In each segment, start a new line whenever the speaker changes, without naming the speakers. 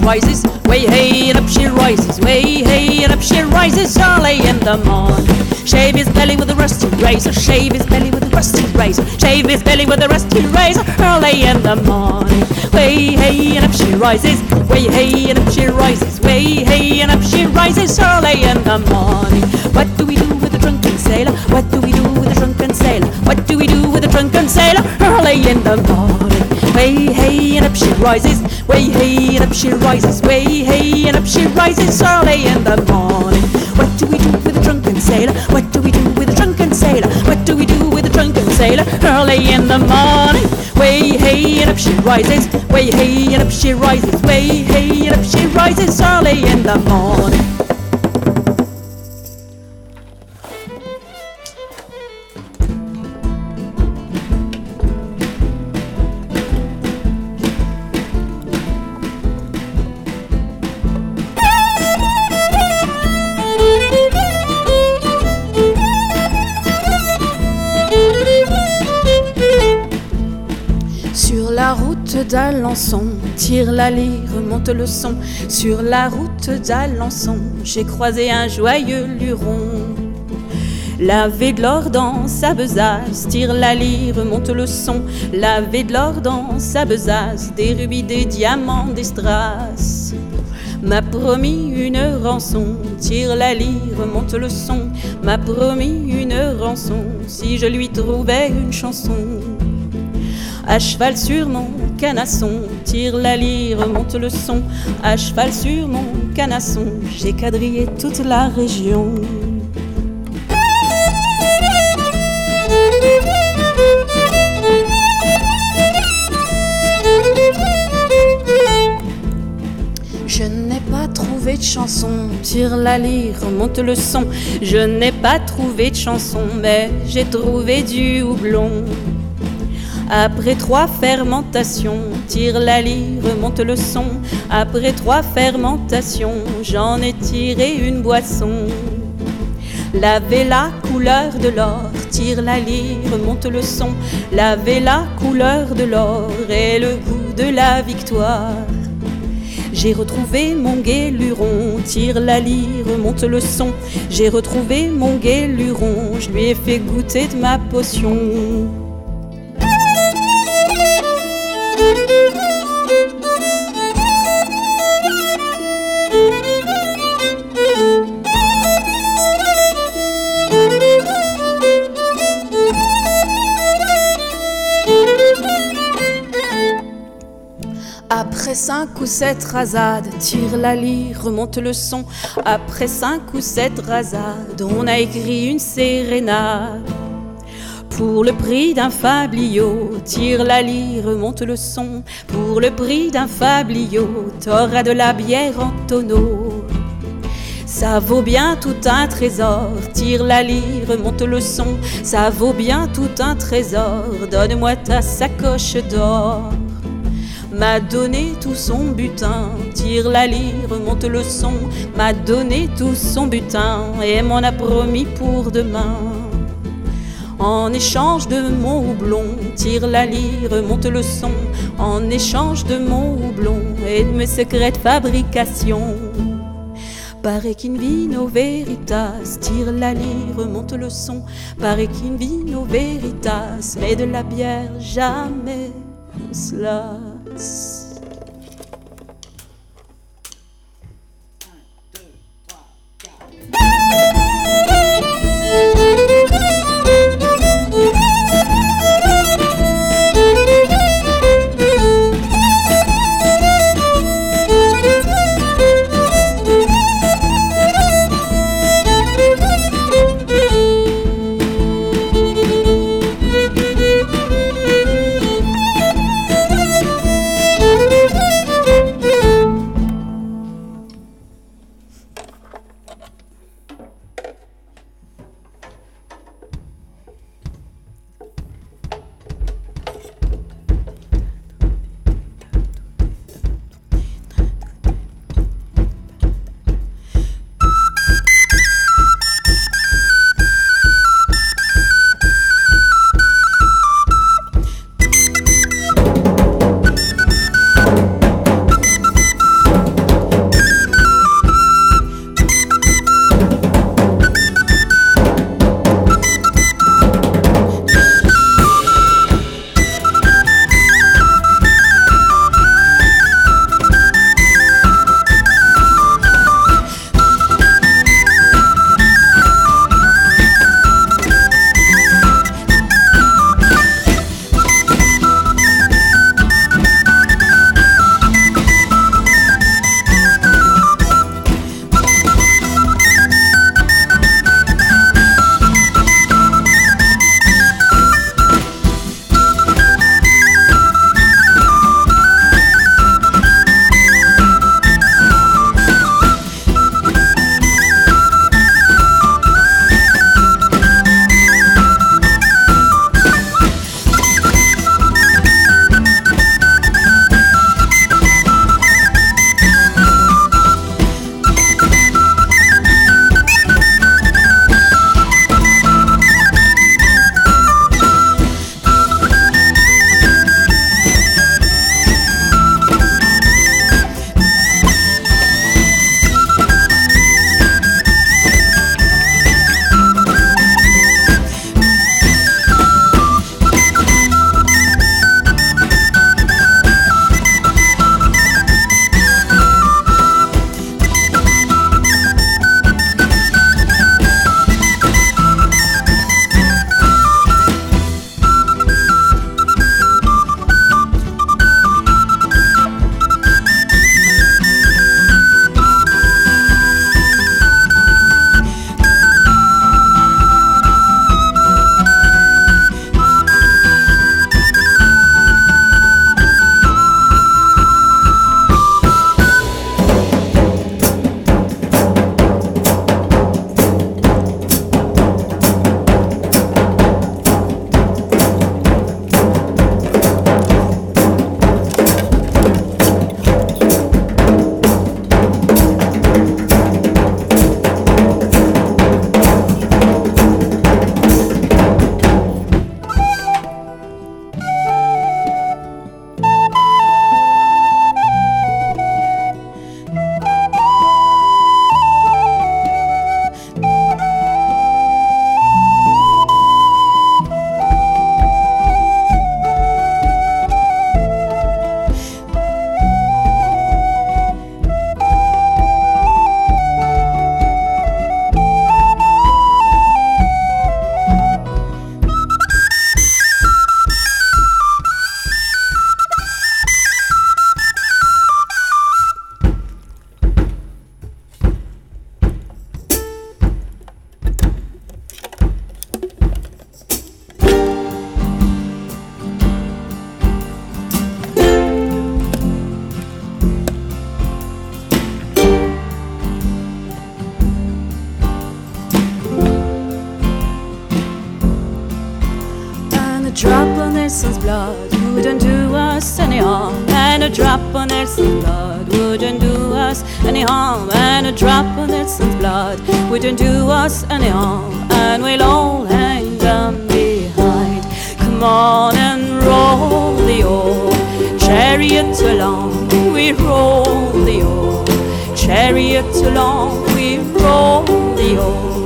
rises, way hey and up she rises, way hey and up she rises early in the morning. Shave his belly with a rusty razor, shave his belly with a rusty razor, shave his belly with a rusty razor early in the morning. Way hey and up she rises, way hey and up she rises, way hey and up she rises early in the morning. What do we do with a drunken sailor? What do we do with a drunken sailor? What do we do with a drunken sailor early in the morning? Way hey and up she rises, way hey and up she rises, way hey and up she rises early in the morning. What do we do with a drunken sailor? What do we do with a drunken sailor? What do we do with a drunken sailor early in the morning? Way hey and up she rises, way hey and up she rises, way hey and up she rises early in the morning.
Sur la route d'Alençon, tire la lyre, monte le son. Sur la route d'Alençon, j'ai croisé un joyeux luron. Laver de l'or dans sa besace, tire la lyre, monte le son. Laver de l'or dans sa besace, des rubis, des diamants, des strass. M'a promis une rançon, tire la lyre, monte le son. M'a promis une rançon, si je lui trouvais une chanson. À cheval sur mon canasson, tire la lyre, monte le son. À cheval sur mon canasson, j'ai quadrillé toute la région. Je n'ai pas trouvé de chanson, tire la lyre, monte le son. Je n'ai pas trouvé de chanson, mais j'ai trouvé du houblon. Après 3 fermentations, tire la lyre, monte le son. Après 3 fermentations, j'en ai tiré une boisson. Lavez la couleur de l'or, tire la lyre, monte le son. Lavez la couleur de l'or et le goût de la victoire. J'ai retrouvé mon gai luron, tire la lyre, monte le son. J'ai retrouvé mon gai luron, je lui ai fait goûter de ma potion. Après 5 ou 7 rasades, tire la lyre, remonte le son. Après 5 ou 7 rasades, on a écrit une sérénade. Pour le prix d'un fabliau, tire la lyre, remonte le son. Pour le prix d'un fabliau, t'auras de la bière en tonneau. Ça vaut bien tout un trésor, tire la lyre, remonte le son. Ça vaut bien tout un trésor, donne-moi ta sacoche d'or. M'a donné tout son butin, tire la lyre, monte le son. M'a donné tout son butin et m'en a promis pour demain. En échange de mon houblon, tire la lyre, monte le son. En échange de mon houblon et de mes secrets de fabrication. Paraît qu'in vino veritas, tire la lyre, monte le son. Paraît qu'in vino veritas, mais de la bière jamais on se lasse. Nelson's blood wouldn't do us any harm, and a drop of Nelson's blood wouldn't do us any harm, and a drop of Nelson's blood wouldn't do us any harm, and we'll all hang on behind. Come on and roll the old chariot along, we roll the old chariot along, we roll the old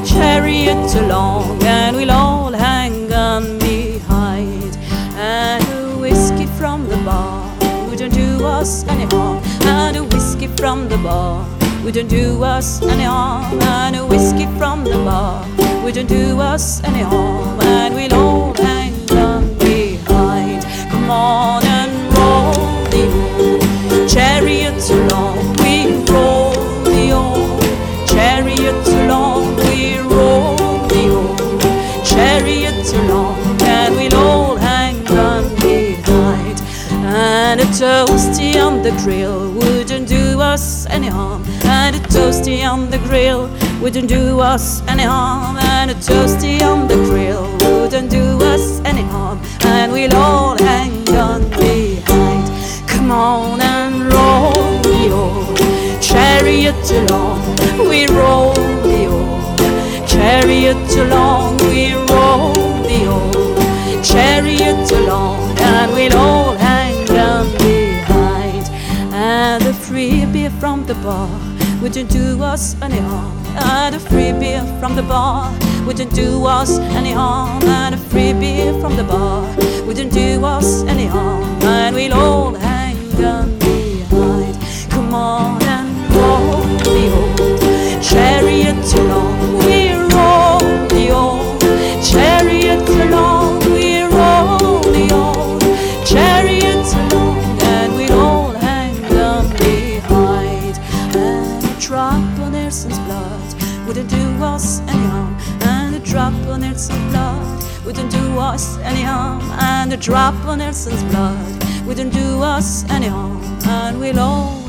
chariot along, and we'll all hang on behind. And a whiskey from the bar wouldn't do us any harm, and a whiskey from the bar wouldn't do us any harm, and a whiskey from the bar wouldn't do us any harm, and we'll all hang on behind. Come on and roll the old chariot along, we roll the old chariot along, we roll the old chariot along, and we'll all hang on behind. And a toasty on the grill wouldn't do us any harm, and a toasty on the grill wouldn't do us any harm, and a toasty on the grill wouldn't do us any harm, and we'll all hang on behind. Come on and roll the old chariot along, we roll the old chariot along, we roll the old chariot along, and we'll all hang on behind. And the free beer from the bar wouldn't do us any harm, and a free beer from the bar wouldn't do us any harm, and a free beer from the bar wouldn't do us any harm, and we'll all hang on behind. Come on and roll the old chariot along, we roll the old chariot along, we roll the old chariot along, and we'll all hang on behind. And a drop of Nelson's blood wouldn't do us any harm, and a drop of Nelson's blood wouldn't do us any harm, and a drop of Nelson's blood wouldn't do us any harm, and we'll all